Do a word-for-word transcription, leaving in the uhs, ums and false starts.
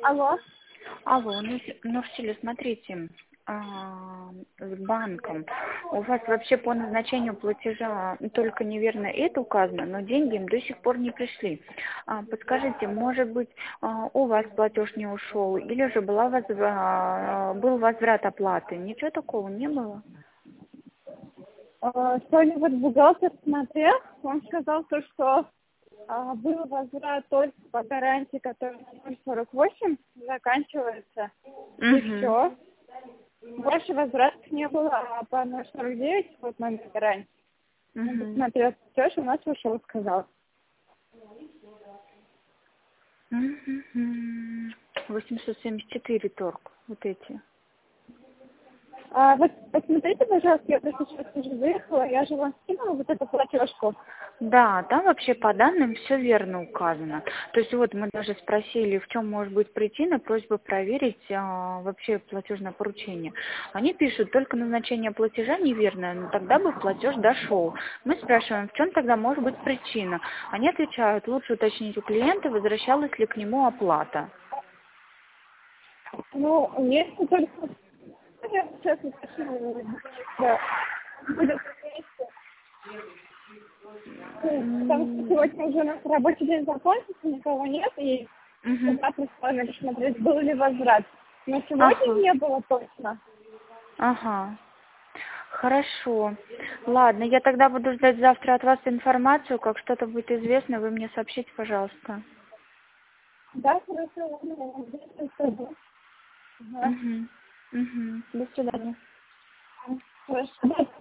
Алло. Алло, ну, с- ну Силя, смотрите, а, с банком. У вас вообще по назначению платежа только неверно это указано, но деньги им до сих пор не пришли. А, подскажите, может быть, а, у вас платеж не ушел, или же была возв- а, был возврат оплаты? Ничего такого не было? А, Сегодня вот бухгалтер смотрел, он сказал то, что а, был возврат только по гарантии, которая на ноль сорок восемь заканчивается, и Угу. все. Больше возвратов не было, а по ноль сорок девять вот номер гарантии. Он Угу. посмотрел платеж, у нас ушел, сказал. восемьсот семьдесят четыре торг, вот эти. А вот посмотрите, пожалуйста, я просто сейчас уже выехала, я же вам скинула вот эту платежку. Да, там вообще по данным все верно указано. То есть вот мы даже спросили, в чем может быть причина, просьба проверить а, вообще платежное поручение. Они пишут, только назначение платежа неверное, но тогда бы платеж дошел. Мы спрашиваем, в чем тогда может быть причина. Они отвечают, лучше уточнить у клиента, возвращалась ли к нему оплата. Ну, если только... Я сейчас уточню. Да. Будет вместе. Ну, потому что М, сегодня уже у нас рабочий день закончится, никого нет, и мгм. завтра с вами посмотреть, был ли возврат. Но сегодня Ага, не было точно. ага. Хорошо. Ладно, я тогда буду ждать завтра от вас информацию. Как что-то будет известно, вы мне сообщите, пожалуйста. Да, хорошо, ладно, я вам быстро скажу. Ага. Угу. Угу. До свидания. Хорошо.